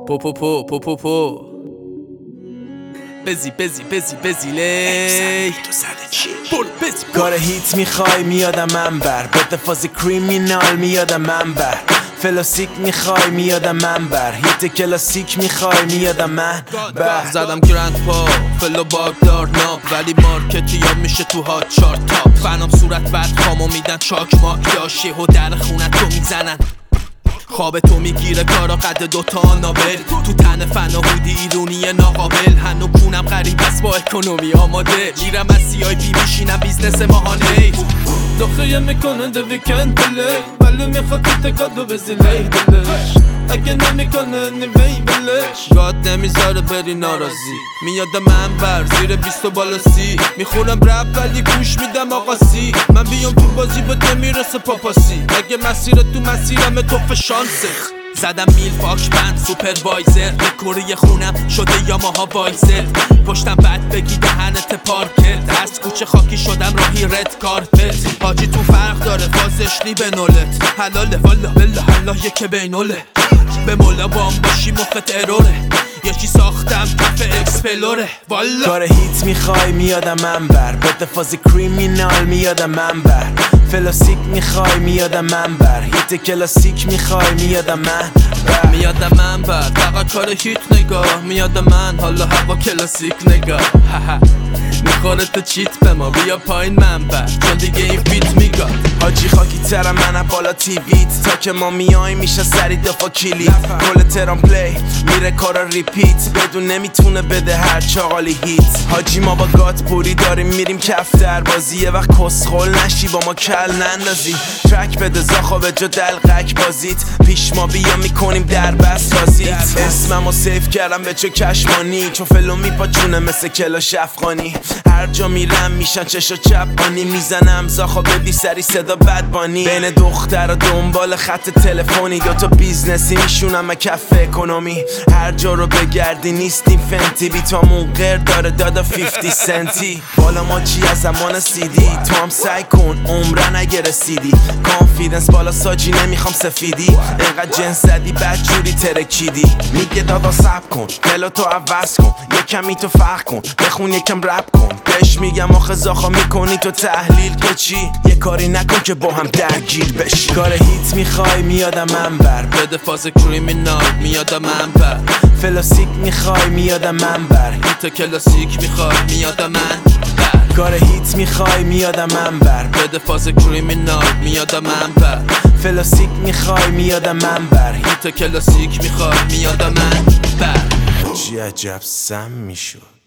پو بزی لی کار هیت میخوای میادم منبر بده فاز کریمینال میادم منبر فلاسیک میخوای میادم منبر هیت کلاسیک میخوای میادم منبر زدم گرند پا فلو باگدار ناب ولی مارکتی یا میشه تو ها چار تاپ فنام صورت بعد خامو میدن چاک ماک داشی و در خونت تو میزنن خواب تو میگیره کارا قد دوتا نابل تو تن فن و هودی ایرونی ناقابل هنو کونم غریب است با اکونومی آماده میرم از سی بی میشینم بیزنس ماهانه دخیه میکنه ده ویکند بله ولی میخواد تکادو بزی لی دلش اگه نمیکنه نیوی بلش گاد نمیذاره بری ناراضی میاد منبر زیر 20 بالا 30 میخونم رپ ولی گوش میدم آقاسی من بیام تو بازی به نمیرسه پاپاسی اگه مسیر تو مسیرم توف شانسه زدم میل پاک بند سوپروایزر دکوری خونم شده یاماها وایزر پشتم بد بگی دهنت پارکت از کوچه خاکی شدم راهی رد کارپت حاجی تو فرق داره فازش لی به نولت حلاله والا بلا حالا یکه بینوله به مولا بام باشی مخت اروره یکی ساختم کف اکسپلوره والا کار هیت میخوای میادم منبر بده فاز کریمینال میادم منبر فلاسیک میخوای میادم منبر هیت کلاسیک میخوای میادم منبر میادم منبر فقط کار هیت نگاه میادم من حالا هوا کلاسیک نگاه میخوره تو چیت به ما بیا پایین منبر چون دیگه این فیت میگاد حاجی خاکی ترم منم بالا تیویت تا که ما میای میشه سری دفا کلیت کل ترام پلی میره کارا ریپیت بدون نمیتونه بده هر چاقالی هیت حاجی ما با گات پوری داریم میریم کف در بازی یه وقت کسخل نشی با ما کل نندازی ترک بده زاخا به جا دلقک بازیت پیش ما بیا میکنیم در بس رازیت اسممو سیف کردم به چه کشمانی چون فلو میپاچونه مثل کلاش افغانی هر جا میرم میشن چشا چپانی میزنم زاخا بدی سری صدا بدبانی بین دختر و دنبال خط تلفنی دوتا بیزنسی میشونم کف اکونومی هر جا رو بگردی نیستیم فنتی بیتامون غیر داره دادا 50 سنتی بالا ما چی از زمان سیدی تو هم سعی کن عمره نگه رسیدی کانفیدنس بالا ساجی نمیخوام سفیدی انقدر جنس زدی بد جوری ترکیدی میگه دادا سب کن دلو تو عوض کن یکمی تو فرق کن بخون یکم رپ کن بهش میگم آخه زاخا میکنی تو تحلیل که چی یه کاری نکن که با هم درگیر بشی کار هیت میخوای میادم منبر بده فاز کریمینال میادم منبر فلاسیک میخوای میادم منبر هیت کلاسیک میخوای میادم منبر کار هیت میخوای میادم منبر بده فاز کریمینال میادم منبر فلاسیک میخوای میادم منبر هیت کلاسیک میخوای میادم منبر چی عجب سم میشد